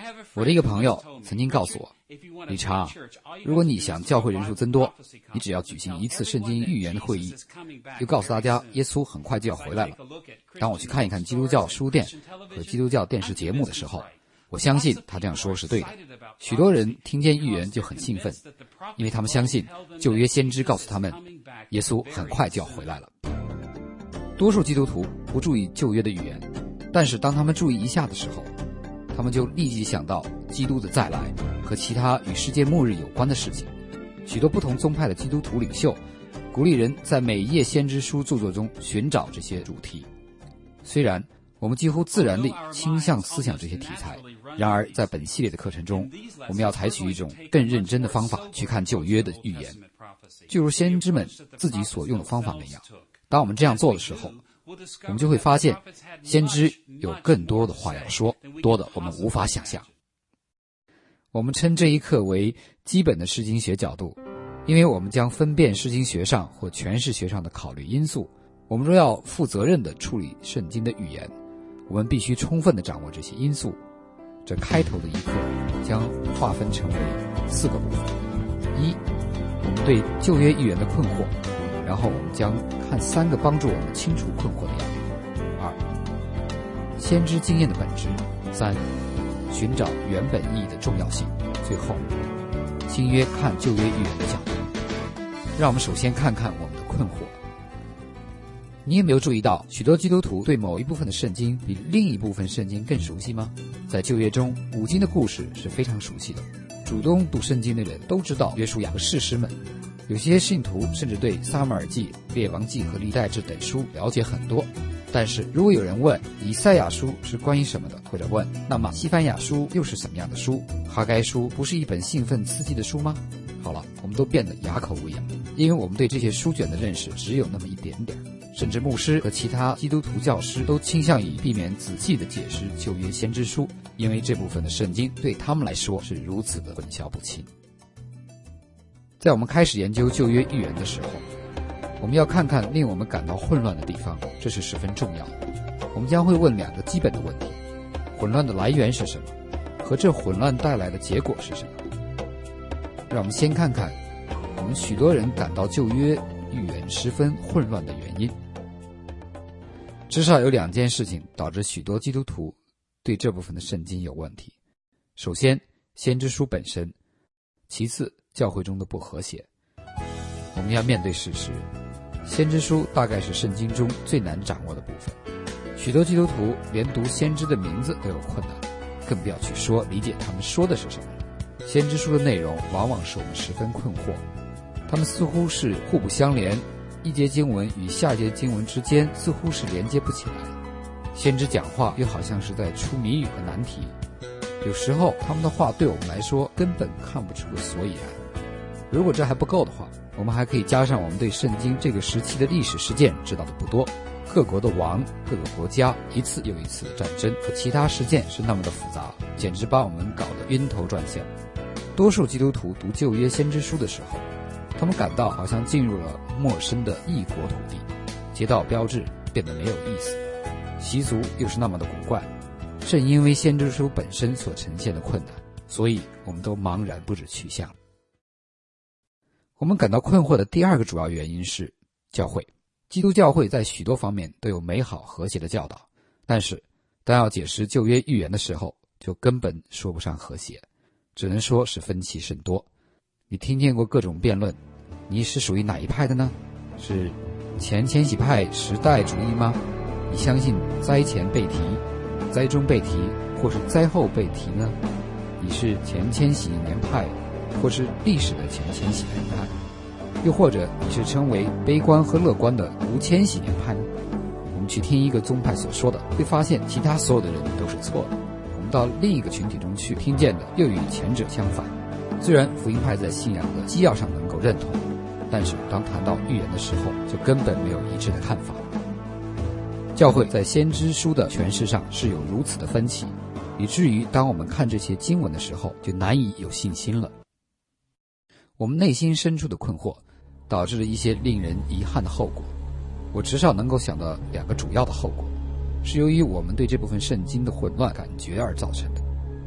我的一个朋友曾经告诉我，理查，如果你想教会人数增多，你只要举行一次圣经预言的会议，就告诉大家耶稣很快就要回来了。当我去看一看基督教书店和基督教电视节目的时候，我相信他这样说是对的。许多人听见预言就很兴奋，因为他们相信旧约先知告诉他们耶稣很快就要回来了。多数基督徒不注意旧约的预言，但是当他们注意一下的时候，他们就立即想到基督的再来和其他与世界末日有关的事情。许多不同宗派的基督徒领袖鼓励人在每一页先知书著作中寻找这些主题。虽然我们几乎自然地倾向思想这些题材，然而在本系列的课程中，我们要采取一种更认真的方法去看旧约的预言，就如先知们自己所用的方法那样。当我们这样做的时候，我们就会发现先知有更多的话要说，多的我们无法想象。我们称这一课为基本的释经学角度，因为我们将分辨释经学上或诠释学上的考虑因素。我们若要负责任地处理圣经的语言，我们必须充分地掌握这些因素。这开头的一课将划分成为4个部分：一，我们对旧约预言的困惑，然后我们将看3个帮助我们清楚困惑的要点。2，先知经验的本质。3，寻找原本意义的重要性。最后，新约看旧约预言的角度。让我们首先看看我们的困惑。你有没有注意到，许多基督徒对某一部分的圣经比另一部分圣经更熟悉吗？在旧约中，5经的故事是非常熟悉的，主动读圣经的人都知道约书亚和士师们。有些信徒甚至对撒母耳记、列王记和历代志等书了解很多。但是如果有人问以赛亚书是关于什么的，或者问那么西番雅书又是什么样的书，哈该书不是一本兴奋刺激的书吗？好了，我们都变得哑口无言，因为我们对这些书卷的认识只有那么一点点。甚至牧师和其他基督徒教师都倾向于避免仔细地解释旧约先知书，因为这部分的圣经对他们来说是如此的混淆不清。在我们开始研究旧约预言的时候，我们要看看令我们感到混乱的地方，这是十分重要的。我们将会问2个基本的问题：混乱的来源是什么？和这混乱带来的结果是什么？让我们先看看我们许多人感到旧约预言十分混乱的原因。至少有2件事情导致许多基督徒对这部分的圣经有问题。首先，先知书本身；其次，教会中的不和谐。我们要面对事实，先知书大概是圣经中最难掌握的部分。许多基督徒连读先知的名字都有困难，更不要去说理解他们说的是什么。先知书的内容往往使我们十分困惑，他们似乎是互不相连，一节经文与下一节经文之间似乎是连接不起来。先知讲话又好像是在出谜语和难题，有时候他们的话对我们来说根本看不出个所以然。如果这还不够的话，我们还可以加上我们对圣经这个时期的历史事件知道的不多，各国的王、各个国家一次又一次的战争和其他事件是那么的复杂，简直把我们搞得晕头转向。多数基督徒读旧约先知书的时候，他们感到好像进入了陌生的异国土地，街道标志变得没有意思，习俗又是那么的古怪。正因为先知书本身所呈现的困难，所以我们都茫然不知去向。我们感到困惑的第2个主要原因是教会。基督教会在许多方面都有美好和谐的教导，但是当要解释旧约预言的时候，就根本说不上和谐，只能说是分歧甚多。你听见过各种辩论，你是属于哪一派的呢？是前千禧派时代主义吗？你相信灾前被提、灾中被提，或是灾后被提呢？你是前千禧年派，或是历史的前千禧年派？又或者你是称为悲观和乐观的无千禧年派呢？我们去听一个宗派所说的，会发现其他所有的人都是错的。我们到另一个群体中去听见的又与前者相反。虽然福音派在信仰的基要上能够认同，但是当谈到预言的时候，就根本没有一致的看法。教会在先知书的诠释上是有如此的分歧，以至于当我们看这些经文的时候，就难以有信心了。我们内心深处的困惑导致了一些令人遗憾的后果。我至少能够想到2个主要的后果，是由于我们对这部分圣经的混乱感觉而造成的。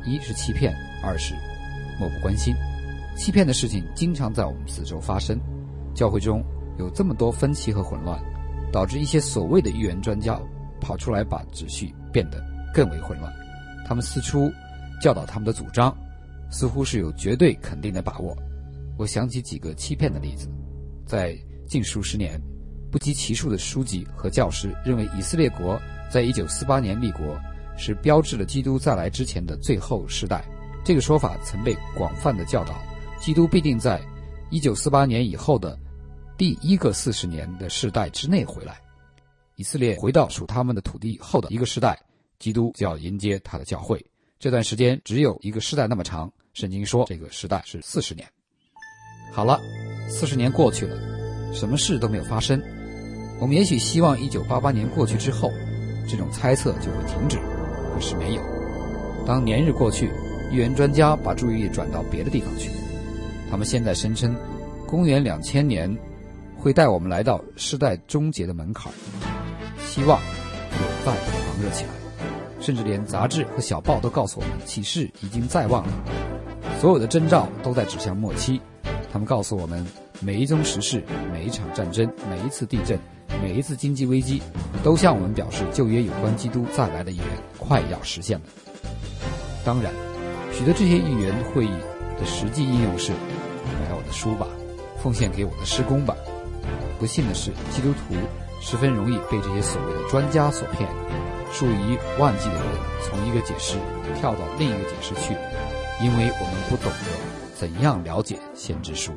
一是欺骗，二是漠不关心。欺骗的事情经常在我们四周发生，教会中有这么多分歧和混乱，导致一些所谓的预言专家跑出来把秩序变得更为混乱。他们四处教导他们的主张，似乎是有绝对肯定的把握。我想起几个欺骗的例子，在近数十年，不计其数的书籍和教师认为以色列国在1948年立国是标志了基督再来之前的最后世代。这个说法曾被广泛的教导，基督必定在1948年以后的第一个40年的世代之内回来。以色列回到属他们的土地后的一个世代，基督就要迎接他的教会。这段时间只有一个世代那么长，圣经说这个世代是40年。好了，40年过去了，什么事都没有发生。我们也许希望1988年过去之后，这种猜测就会停止，可是没有。当年日过去，预言专家把注意力转到别的地方去。他们现在声称，公元2000年会带我们来到世代终结的门槛，希望有待狂热起来。甚至连杂志和小报都告诉我们，启示已经在望了。所有的征兆都在指向末期。他们告诉我们，每一宗时事，每一场战争，每一次地震，每一次经济危机，都向我们表示旧约有关基督再来的预言快要实现了。当然，许多这些预言会议的实际应用是买我的书吧，奉献给我的施工吧。不幸的是，基督徒十分容易被这些所谓的专家所骗，数以万计的人从一个解释跳到另一个解释去，因为我们不懂得怎样了解先知书。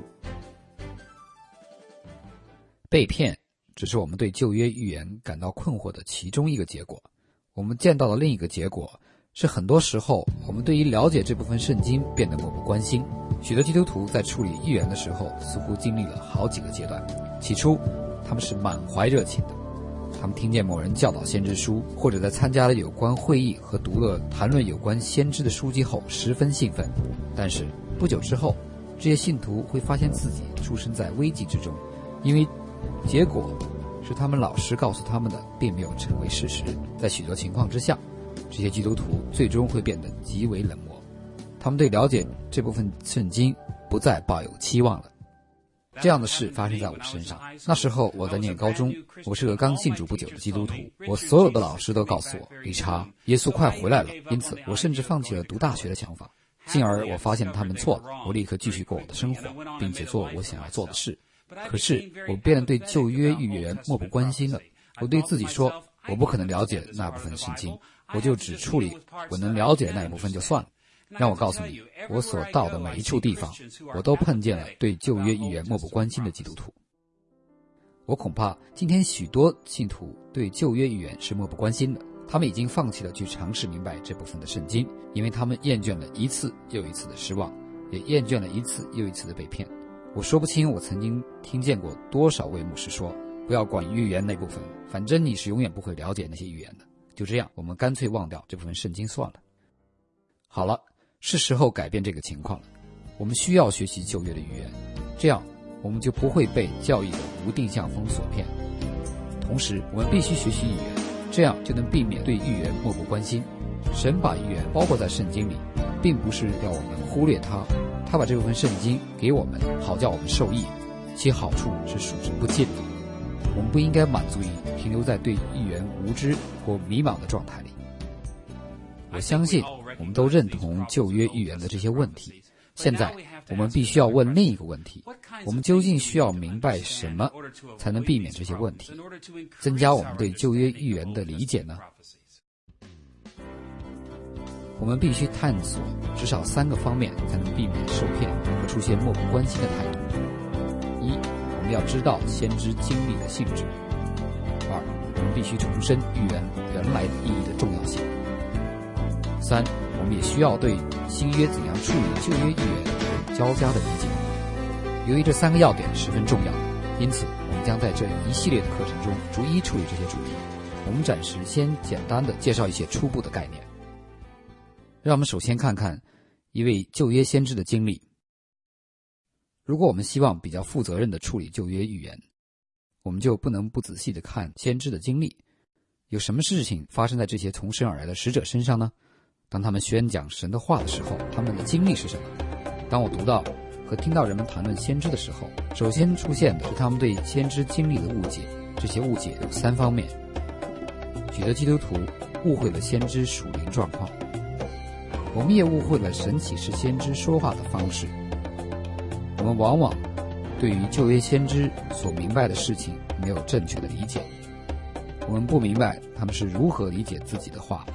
被骗只是我们对旧约预言感到困惑的其中一个结果。我们见到的另一个结果是，很多时候我们对于了解这部分圣经变得漠不关心。许多基督徒在处理预言的时候，似乎经历了好几个阶段。起初他们是满怀热情的，他们听见某人教导先知书，或者在参加了有关会议和读了谈论有关先知的书籍后十分兴奋。但是不久之后，这些信徒会发现自己出生在危机之中，因为结果是他们老师告诉他们的并没有成为事实。在许多情况之下，这些基督徒最终会变得极为冷漠，他们对了解这部分圣经不再抱有期望了。这样的事发生在我身上。那时候我在念高中，我是个刚信主不久的基督徒。我所有的老师都告诉我，理查，耶稣快回来了。因此我甚至放弃了读大学的想法。进而我发现他们错了，我立刻继续过我的生活，并且做我想要做的事。可是我变得对旧约预言漠不关心了。我对自己说，我不可能了解那部分圣经，我就只处理我能了解的那一部分就算了。让我告诉你，我所到的每一处地方，我都碰见了对旧约预言漠不关心的基督徒。我恐怕今天许多信徒对旧约预言是漠不关心的，他们已经放弃了去尝试明白这部分的圣经，因为他们厌倦了一次又一次的失望，也厌倦了一次又一次的被骗。我说不清我曾经听见过多少位牧师说，不要管预言那部分，反正你是永远不会了解那些预言的，就这样，我们干脆忘掉这部分圣经算了。好了，是时候改变这个情况了。我们需要学习旧约的预言，这样我们就不会被教义的无定向风所骗。同时我们必须学习预言，这样就能避免对预言漠不关心。神把预言包括在圣经里，并不是要我们忽略它，他把这部分圣经给我们，好叫我们受益，其好处是数之不尽的。我们不应该满足于停留在对预言无知或迷茫的状态里。我相信我们都认同旧约预言的这些问题。现在我们必须要问另一个问题，我们究竟需要明白什么才能避免这些问题，增加我们对旧约预言的理解呢？我们必须探索至少3个方面，才能避免受骗和出现漠不关心的态度。一，我们要知道先知经历的性质。2，我们必须重申预言原来意义的重要性。3，我们也需要对新约怎样处理旧约预言有交加的理解。由于这3个要点十分重要，因此我们将在这一系列的课程中逐一处理这些主题。我们暂时先简单的介绍一些初步的概念。让我们首先看看一位旧约先知的经历。如果我们希望比较负责任地处理旧约预言，我们就不能不仔细地看先知的经历。有什么事情发生在这些从神而来的使者身上呢？ 当他们宣讲神的话的时候，他们的经历是什么？当我读到和听到人们谈论先知的时候，首先出现的是他们对先知经历的误解。这些误解有3方面。许多基督徒误会了先知属灵状况，我们也误会了神启示先知说话的方式。我们往往对于旧约先知所明白的事情没有正确的理解，我们不明白他们是如何理解自己的话。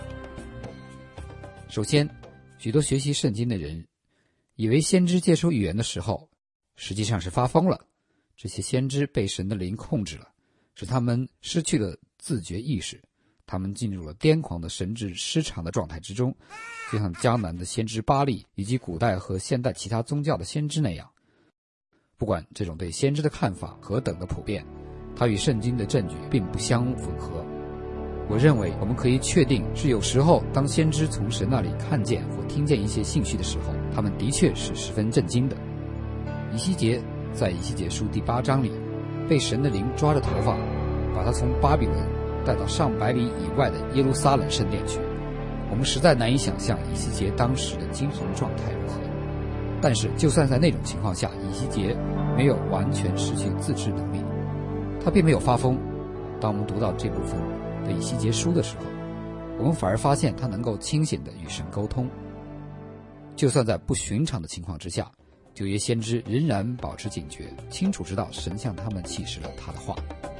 首先，许多学习圣经的人以为先知接收预言的时候实际上是发疯了，这些先知被神的灵控制了，使他们失去了自觉意识，他们进入了癫狂的神志失常的状态之中，就像迦南的先知巴力以及古代和现代其他宗教的先知那样。不管这种对先知的看法何等的普遍，它与圣经的证据并不相吻合。我认为我们可以确定是有时候当先知从神那里看见或听见一些信息的时候，他们的确是十分震惊的。以西结在以西结书第8章里被神的灵抓着头发，把他从巴比伦带到上百里以外的耶路撒冷圣殿去。我们实在难以想象以西结当时的精神状态如何。但是就算在那种情况下，以西结没有完全失去自制能力，他并没有发疯。当我们读到这部分的以西结书的时候，我们反而发现他能够清醒地与神沟通。就算在不寻常的情况之下，旧约先知仍然保持警觉，清楚知道神向他们启示了他的话。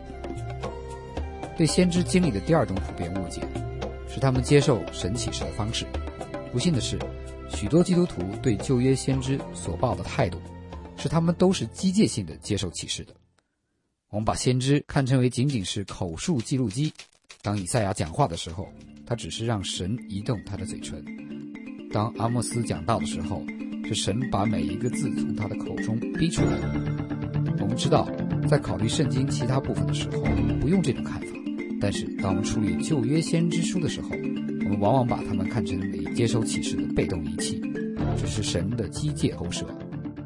对先知经历的第2种普遍误解是他们接受神启示的方式。不幸的是，许多基督徒对旧约先知所抱的态度是他们都是机械性的接受启示的。我们把先知看成为仅仅是口述记录机，当以赛亚讲话的时候，他只是让神移动他的嘴唇；当阿莫斯讲道的时候，是神把每一个字从他的口中逼出来。我们知道在考虑圣经其他部分的时候不用这种看法，但是当我们处理旧约先知书的时候，我们往往把他们看成为接收启示的被动仪器，这是神的机械投射。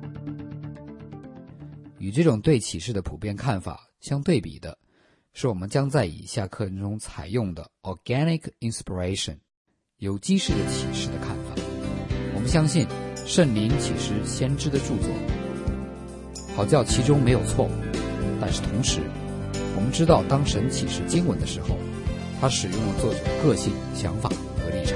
与这种对启示的普遍看法相对比的是我们将在以下课程中采用的 Organic Inspiration 有机式的启示的看法。我们相信圣灵启示先知的著作，好叫其中没有错误，但是同时我们知道当神启示经文的时候，他使用了作者的个性、想法和立场。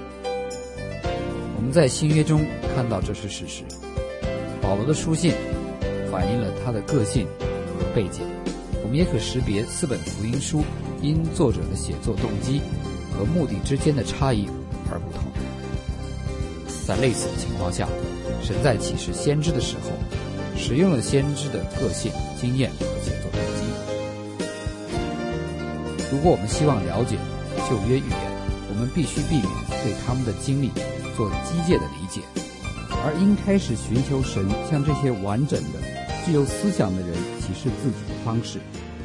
我们在新约中看到这是事实。保罗的书信反映了他的个性和背景。我们也可识别4本福音书因作者的写作动机和目的之间的差异而不同。在类似的情况下，神在启示先知的时候使用了先知的个性、经验和写作动机。如果我们希望了解旧约预言，我们必须避免对他们的经历做机械的理解，而应开始寻求神向这些完整的具有思想的人启示自己的方式。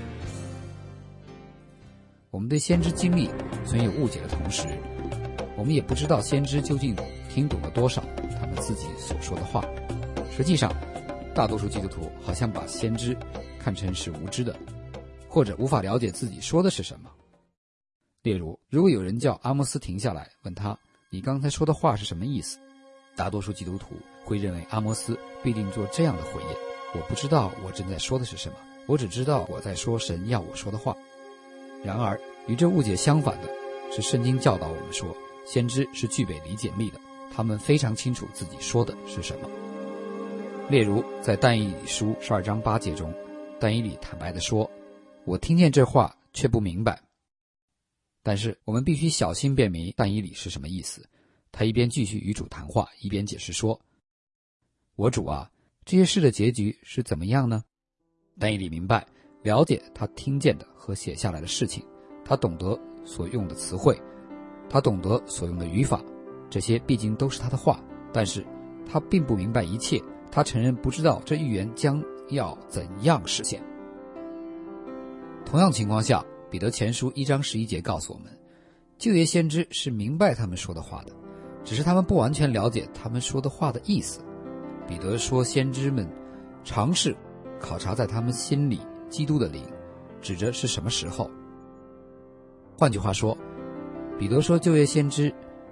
我们对先知经历存有误解的同时，我们也不知道先知究竟听懂了多少他们自己所说的话。实际上，大多数基督徒好像把先知看成是无知的，或者无法了解自己说的是什么。例如，如果有人叫阿摩斯停下来，问他你刚才说的话是什么意思，大多数基督徒会认为阿摩斯必定做这样的回应：我不知道我正在说的是什么，我只知道我在说神要我说的话。然而与这误解相反的是，圣经教导我们说先知是具备理解力的，他们非常清楚自己说的是什么。例如在但以理书12章8节中，但以理坦白地说，我听见这话却不明白。但是我们必须小心辨明但以理是什么意思。他一边继续与主谈话，一边解释说，我主啊，这些事的结局是怎么样呢？但以理明白了解他听见的和写下来的事情，他懂得所用的词汇，他懂得所用的语法，这些毕竟都是他的话，但是他并不明白一切，他承认不知道这预言将要怎样实现。同样情况下，彼得前书1章11节告诉我们，旧约先知是明白他们说的话的，只是他们不完全了解他们说的话的意思。彼得说先知们尝试考察在他们心里基督的灵，指着是什么时候。换句话说，彼得说旧约先知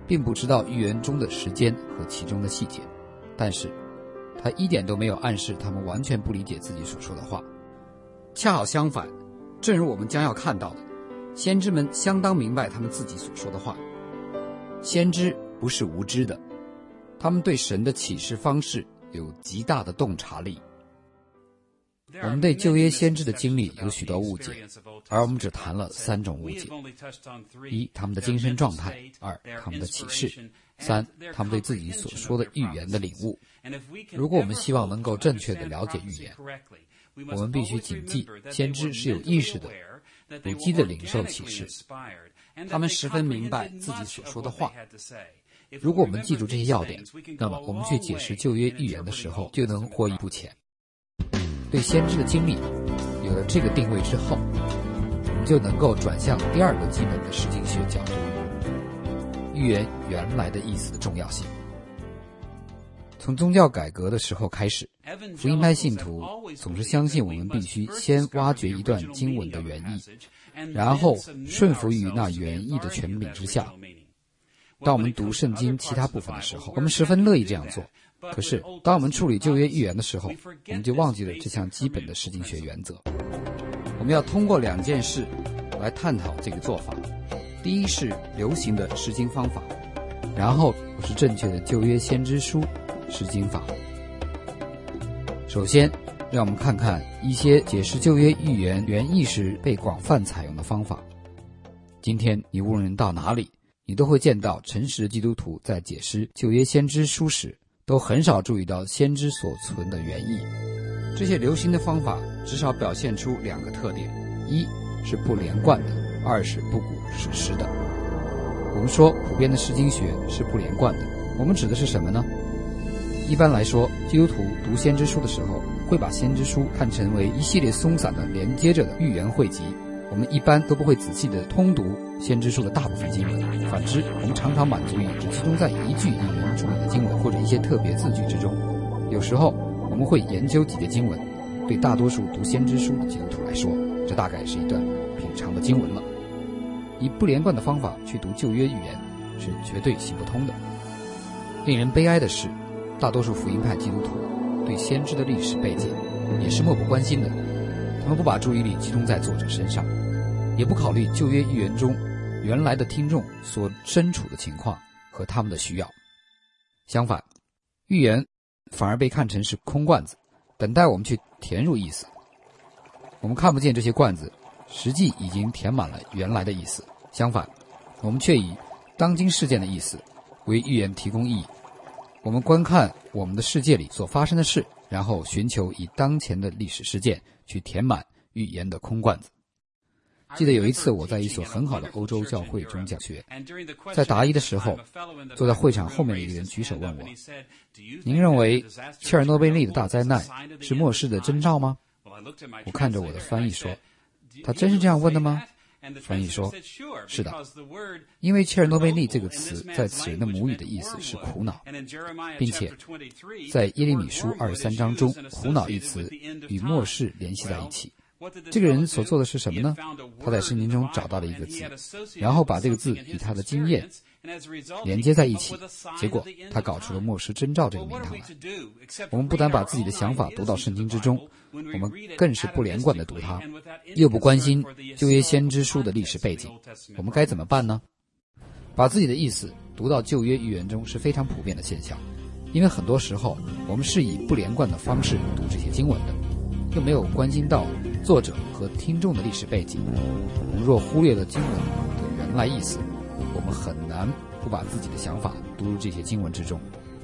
并不知道预言中的时间和其中的细节，但是他一点都没有暗示他们完全不理解自己所说的话。恰好相反，正如我们将要看到的，先知们相当明白他们自己所说的话。先知不是无知的，他们对神的启示方式有极大的洞察力。我们对旧约先知的经历有许多误解，而我们只谈了3种误解：一、他们的精神状态；二、他们的启示；三、他们对自己所说的预言的领悟。如果我们希望能够正确地了解预言，我们必须谨记，先知是有意识的、有机的领受启示，他们十分明白自己所说的话。如果我们记住这些要点，那么我们去解释旧约预言的时候就能获益不浅。对先知的经历有了这个定位之后，我们就能够转向第二个基本的释经学角度：预言原来的意思的重要性。从宗教改革的时候开始，福音派信徒总是相信我们必须先挖掘一段经文的原意，然后顺服于那原意的权柄之下。当我们读圣经其他部分的时候，我们十分乐意这样做。可是当我们处理旧约预言的时候，我们就忘记了这项基本的释经学原则。我们要通过2件事来探讨这个做法。第一是流行的释经方法，然后是正确的旧约先知书释经法。首先让我们看看一些解释旧约预言原意时被广泛采用的方法。今天你无论到哪里，你都会见到诚实的基督徒在解释旧约先知书时都很少注意到先知所存的原意。这些流行的方法至少表现出2个特点：一是不连贯的，二是不古实施的。我们说普遍的释经学是不连贯的，我们指的是什么呢？一般来说，基督徒读先知书的时候会把先知书看成为一系列松散的连接着的预言汇集，我们一般都不会仔细地通读先知书的大部分经文。反之，我们常常满足于只集中在一句引人注意的经文或者一些特别字句之中。有时候我们会研究几节经文，对大多数读先知书的基督徒来说，这大概是一段品尝的经文了。以不连贯的方法去读旧约预言是绝对行不通的。令人悲哀的是，大多数福音派基督徒对先知的历史背景也是漠不关心的，他们不把注意力集中在作者身上，也不考虑旧约预言中原来的听众所身处的情况和他们的需要。相反，预言反而被看成是空罐子，等待我们去填入意思。我们看不见这些罐子实际已经填满了原来的意思，相反，我们却以当今事件的意思为预言提供意义。我们观看我们的世界里所发生的事，然后寻求以当前的历史事件去填满预言的空罐子。记得有一次我在一所很好的欧洲教会中讲学，在答疑的时候，坐在会场后面的一个人举手问我：您认为切尔诺贝利的大灾难是末世的征兆吗？我看着我的翻译说：他真是这样问的吗？翻译说：是的，因为切尔诺贝利这个词在此人的母语的意思是苦恼，并且在耶利米书23章中，苦恼一词与末世联系在一起。这个人所做的是什么呢？他在圣经中找到了一个字，然后把这个字与他的经验连接在一起，结果他搞出了末世征兆这个名堂来。我们不但把自己的想法读到圣经之中，我们更是不连贯地读它，又不关心旧约先知书的历史背景。我们该怎么办呢？把自己的意思读到旧约预言中是非常普遍的现象，因为很多时候我们是以不连贯的方式读这些经文的，又没有关心到作者和听众的历史背景。我们若忽略了经文的原来意思，我们很难不把自己的想法读入这些经文之中。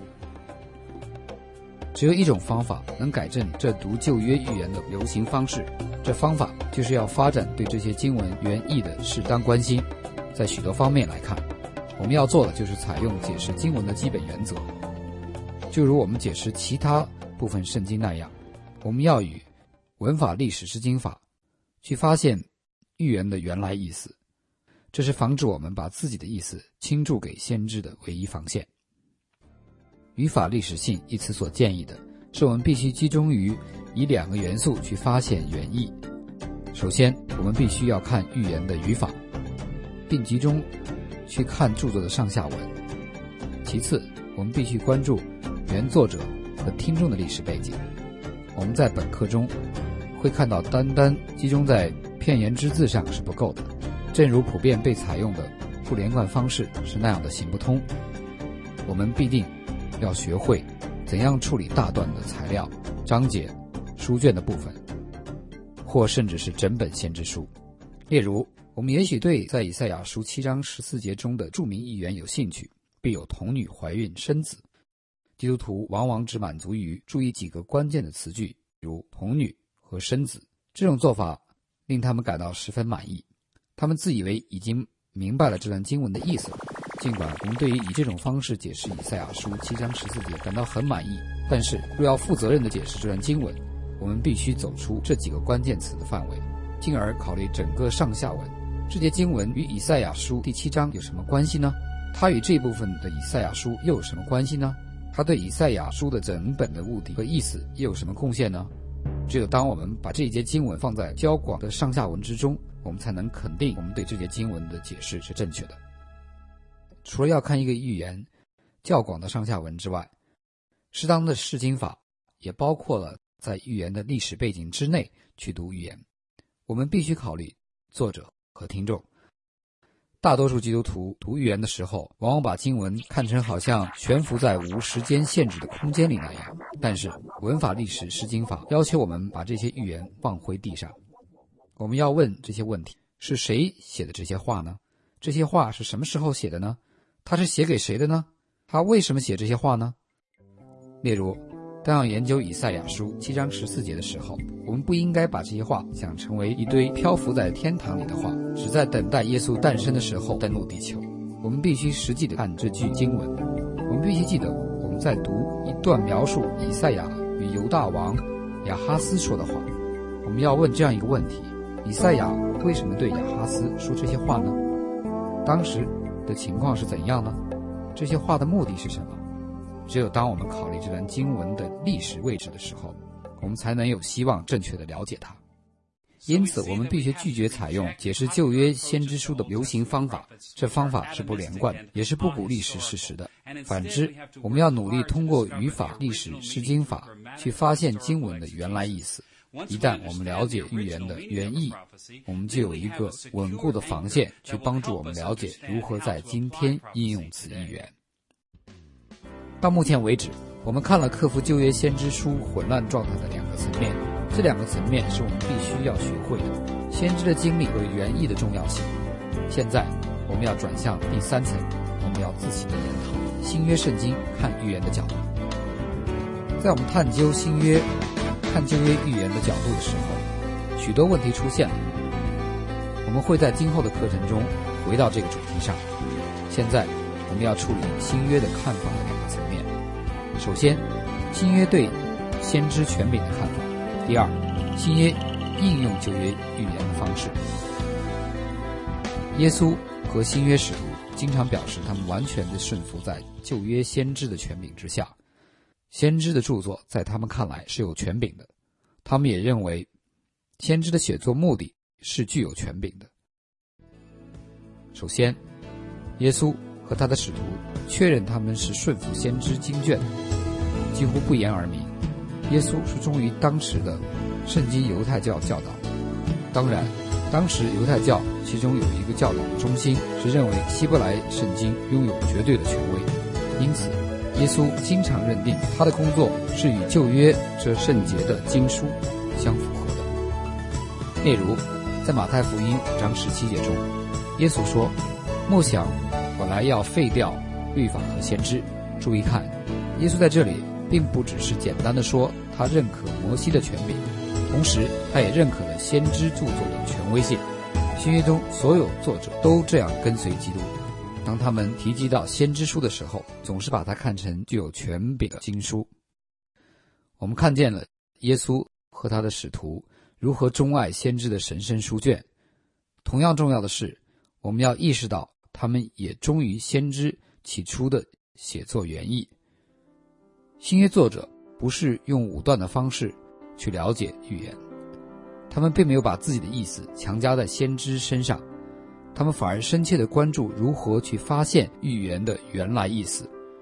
只有一种方法能改正这读旧约预言的流行方式，这方法就是要发展对这些经文原意的适当关心。在许多方面来看，我们要做的就是采用解释经文的基本原则，就如我们解释其他部分圣经那样，我们要以文法历史释经法去发现预言的原来意思，这是防止我们把自己的意思倾注给先知的唯一防线。语法历史性一词所建议的是，我们必须集中于以2个元素去发现原意。首先，我们必须要看预言的语法，并集中去看著作的上下文， 其次，我们必须关注原作者和听众的历史背景。我们在本课中会看到，单单集中在片言之字上是不够的，正如普遍被采用的不连贯方式是那样的行不通。我们必定要学会怎样处理大段的材料、章节、书卷的部分，或甚至是整本先知书。例如，我们也许对在以赛亚书7章14节中的著名预言有兴趣，必有童女怀孕生子。基督徒往往只满足于注意几个关键的词句，如童女和生子。这种做法令他们感到十分满意，他们自以为已经明白了这段经文的意思。尽管我们对于以这种方式解释以赛亚书7章14节感到很满意，但是若要负责任地解释这段经文，我们必须走出这几个关键词的范围，进而考虑整个上下文。这节经文与以赛亚书第7章有什么关系呢？它与这部分的以赛亚书又有什么关系呢？它对以赛亚书的整本的目的和意思又有什么贡献呢？只有当我们把这一节经文放在较广的上下文之中，我们才能肯定我们对这节经文的解释是正确的。除了要看一个预言较广的上下文之外，适当的释经法也包括了在预言的历史背景之内去读预言。我们必须考虑作者和听众。大多数基督徒读预言的时候，往往把经文看成好像悬浮在无时间限制的空间里那样，但是文法历史释经法要求我们把这些预言放回地上。我们要问这些问题：是谁写的这些话呢？这些话是什么时候写的呢？他是写给谁的呢？他为什么写这些话呢？例如，当要研究以赛亚书7章14节的时候，我们不应该把这些话想成为一堆漂浮在天堂里的话，只在等待耶稣诞生的时候登陆地球。我们必须实际地看这句经文。我们必须记得，我们在读一段描述以赛亚与犹大王亚哈斯说的话。我们要问这样一个问题：以赛亚为什么对亚哈斯说这些话呢？当时的情况是怎样呢？这些话的目的是什么？只有当我们考虑这段经文的历史位置的时候，我们才能有希望正确地了解它。因此，我们必须拒绝采用解释旧约先知书的流行方法，这方法是不连贯的，也是不鼓励事实的。反之，我们要努力通过语法、历史、释经法去发现经文的原来意思。一旦我们了解预言的原意，我们就有一个稳固的防线去帮助我们了解如何在今天应用此预言。到目前为止，我们看了克服旧约先知书混乱状态的两个层面，这两个层面是我们必须要学会的：先知的经历和原意的重要性。现在我们要转向第三层，我们要自行的研讨新约圣经看预言的角度。在我们探究新约看旧约预言的角度的时候，许多问题出现了。我们会在今后的课程中回到这个主题上。现在我们要处理新约的看法的两个层面。首先，新约对先知权柄的看法；第二，新约应用旧约预言的方式。耶稣和新约使徒经常表示他们完全的顺服在旧约先知的权柄之下。先知的著作在他们看来是有权柄的，他们也认为先知的写作目的是具有权柄的。首先，耶稣和他的使徒确认他们是顺服先知经卷的，几乎不言而明。耶稣是忠于当时的圣经犹太教教导。当然，当时犹太教其中有一个教导的中心是认为希伯来圣经拥有绝对的权威，因此耶稣经常认定他的工作是与旧约这圣洁的经书相符合的。例如，在马太福音5章17节中，耶稣说：“莫想我来要废掉律法和先知。”注意看，耶稣在这里并不只是简单的说他认可摩西的权柄，同时他也认可了先知著作的权威性。新约中所有作者都这样跟随基督，当他们提及到先知书的时候，总是把它看成具有权柄的经书。我们看见了耶稣和他的使徒如何钟爱先知的神圣书卷。同样重要的是，我们要意识到他们也忠于先知起初的写作原意。新约作者不是用武断的方式去了解预言，他们并没有把自己的意思强加在先知身上，他们反而深切地关注如何去发现预言的原来意思，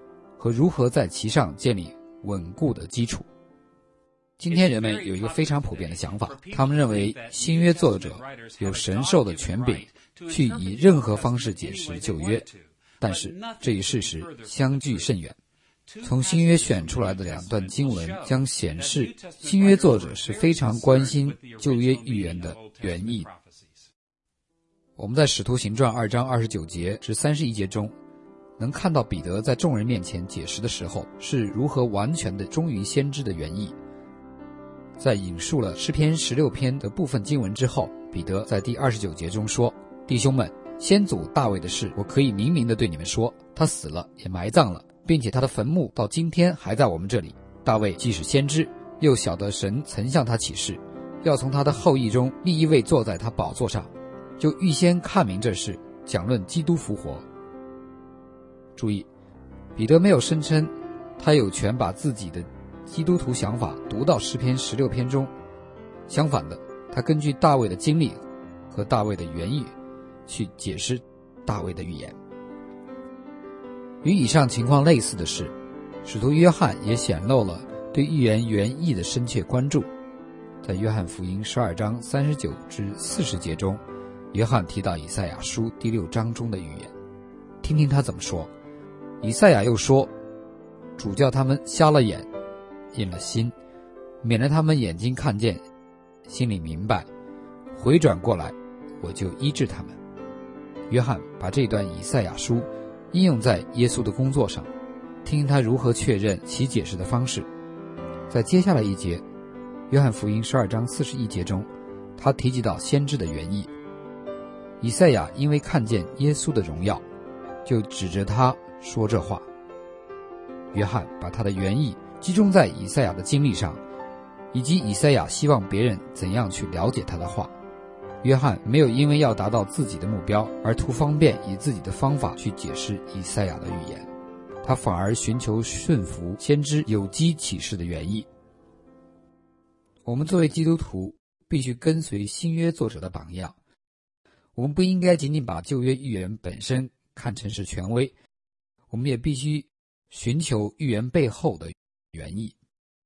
和如何在其上建立稳固的基础。今天人们有一个非常普遍的想法，他们认为新约作者有神授的权柄去以任何方式解释旧约，但是这一事实相距甚远。从新约选出来的2段经文将显示新约作者是非常关心旧约预言的原意。我们在使徒行传2章29节至31节中能看到彼得在众人面前解释的时候是如何完全的忠于先知的原意。在引述了诗篇16篇的部分经文之后，彼得在第29节中说，弟兄们，先祖大卫的事我可以明明的对你们说，他死了也埋葬了，并且他的坟墓到今天还在我们这里。大卫既是先知，又晓得神曾向他启示，要从他的后裔中立一位坐在他宝座上，就预先看明这事，讲论基督复活。注意，彼得没有声称他有权把自己的基督徒想法读到诗篇16篇中，相反的，他根据大卫的经历和大卫的原意去解释大卫的预言。与以上情况类似的是，使徒约翰也显露了对预言原意的深切关注。在约翰福音12章39至40节中，约翰提到以赛亚书第6章中的预言，听听他怎么说。以赛亚又说，主叫他们瞎了眼，硬了心，免得他们眼睛看见，心里明白，回转过来，我就医治他们。约翰把这段以赛亚书应用在耶稣的工作上，听听他如何确认其解释的方式。在接下来一节，约翰福音12章41节中，他提及到先知的原意。以赛亚因为看见耶稣的荣耀，就指着他说这话。约翰把他的原意集中在以赛亚的经历上，以及以赛亚希望别人怎样去了解他的话。约翰没有因为要达到自己的目标而图方便以自己的方法去解释以赛亚的预言，他反而寻求顺服先知有机启示的原意。我们作为基督徒必须跟随新约作者的榜样，我们不应该仅仅把旧约预言本身看成是权威，我们也必须寻求预言背后的原意。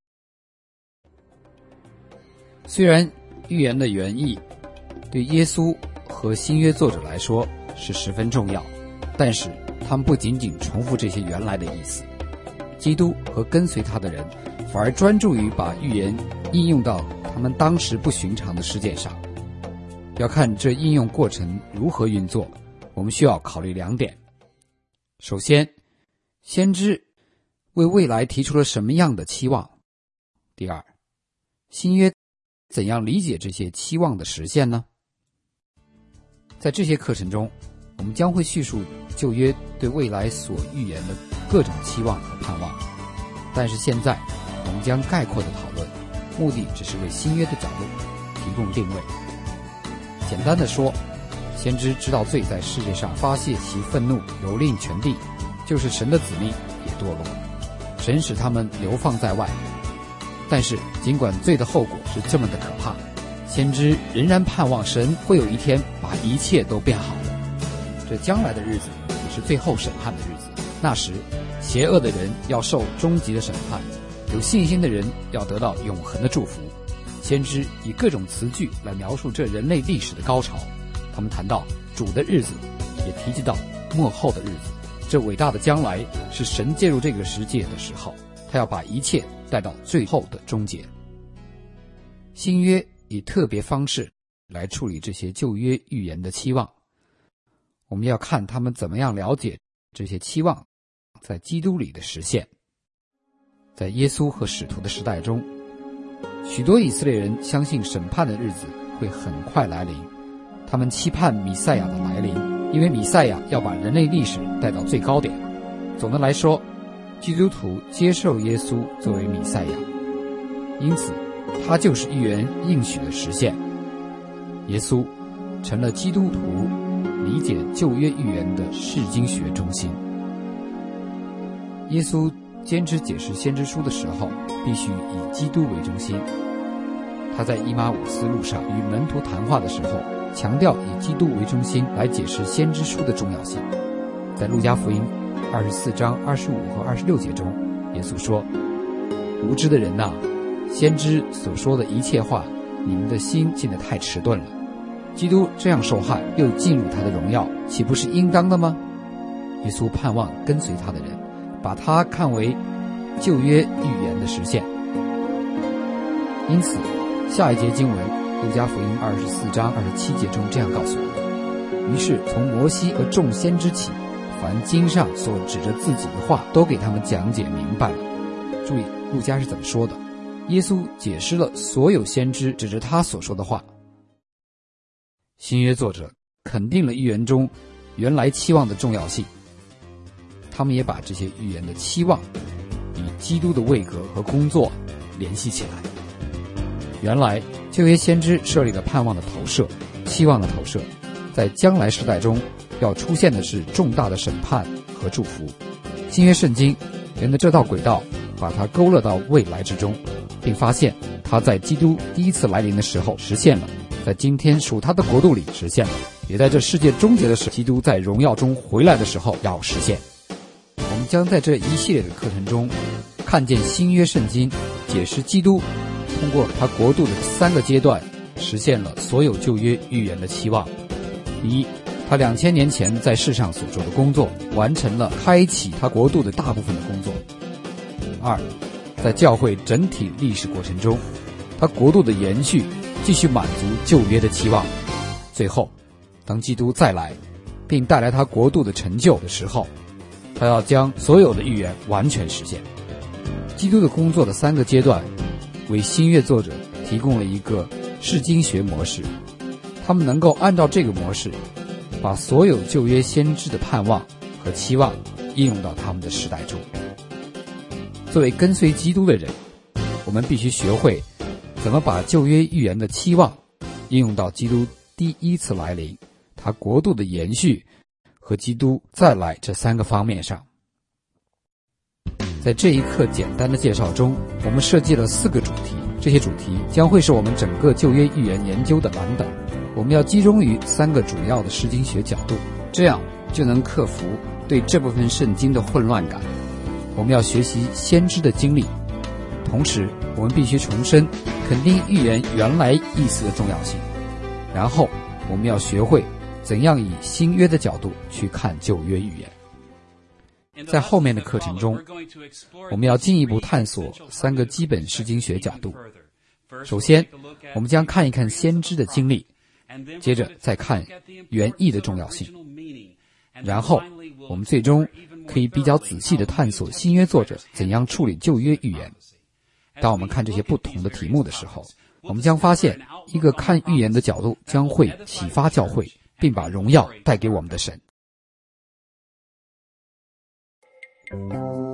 虽然预言的原意对耶稣和新约作者来说是十分重要，但是他们不仅仅重复这些原来的意思。基督和跟随他的人反而专注于把预言应用到他们当时不寻常的事件上。要看这应用过程如何运作，我们需要考虑2点。首先，先知为未来提出了什么样的期望？第二，新约怎样理解这些期望的实现呢？在这些课程中，我们将会叙述旧约对未来所预言的各种期望和盼望，但是现在我们将概括的讨论，目的只是为新约的角度提供定位。简单的说，先知知道罪在世界上发泄其愤怒，蹂躏全地，就是神的子民也堕落，神使他们流放在外。但是尽管罪的后果是这么的可怕，先知仍然盼望神会有一天把一切都变好了。这将来的日子也是最后审判的日子，那时邪恶的人要受终极的审判，有信心的人要得到永恒的祝福。先知以各种词句来描述这人类历史的高潮，他们谈到主的日子，也提及到末后的日子。这伟大的将来是神介入这个世界的时候，他要把一切带到最后的终结。新约以特别方式来处理这些旧约预言的期望，我们要看他们怎么样了解这些期望在基督里的实现。在耶稣和使徒的时代中，许多以色列人相信审判的日子会很快来临，他们期盼弥赛亚的来临，因为弥赛亚要把人类历史带到最高点。总的来说，基督徒接受耶稣作为弥赛亚，因此他就是预言应许的实现。耶稣成了基督徒理解旧约预言的释经学中心。耶稣坚持解释先知书的时候，必须以基督为中心。他在以马忤斯路上与门徒谈话的时候，强调以基督为中心来解释先知书的重要性。在路加福音 24章25和26节中，耶稣说：无知的人哪，先知所说的一切话，你们的心信得太迟钝了。基督这样受害，又进入他的荣耀，岂不是应当的吗？耶稣盼望跟随他的人，把他看为旧约预言的实现。因此，下一节经文路加福音24章27节中这样告诉我们：于是从摩西和众先知起，凡经上所指着自己的话，都给他们讲解明白了。注意，路加是怎么说的？耶稣解释了所有先知指着他所说的话。新约作者肯定了预言中原来期望的重要性，他们也把这些预言的期望与基督的位格和工作联系起来。原来旧约先知设立了盼望的投射，期望的投射，在将来时代中要出现的是重大的审判和祝福。新约圣经沿着这道轨道，把它勾勒到未来之中，并发现它在基督第一次来临的时候实现了，在今天属他的国度里实现了，也在这世界终结的时候，基督在荣耀中回来的时候要实现。我们将在这一系列的课程中看见新约圣经解释基督通过他国度的3个阶段实现了所有旧约预言的期望。第一，他2000年前在世上所做的工作完成了开启他国度的大部分的工作。二，在教会整体历史过程中，他国度的延续继续满足旧约的期望。最后，当基督再来并带来他国度的成就的时候，他要将所有的预言完全实现。基督的工作的3个阶段为新约作者提供了一个释经学模式，他们能够按照这个模式把所有旧约先知的盼望和期望应用到他们的时代中。作为跟随基督的人，我们必须学会怎么把旧约预言的期望应用到基督第一次来临，他国度的延续和基督再来这3个方面上。在这一课简单的介绍中，我们设计了4个主题，这些主题将会是我们整个旧约预言研究的蓝本。我们要集中于3个主要的释经学角度，这样就能克服对这部分圣经的混乱感。我们要学习先知的经历，同时我们必须重申肯定预言原来意思的重要性。然后我们要学会怎样以新约的角度去看旧约预言。在后面的课程中，我们要进一步探索3个基本释经学角度。首先，我们将看一看先知的经历，接着再看原意的重要性，然后我们最终可以比较仔细地探索新约作者怎样处理旧约预言。当我们看这些不同的题目的时候，我们将发现一个看预言的角度将会启发教会，并把荣耀带给我们的神。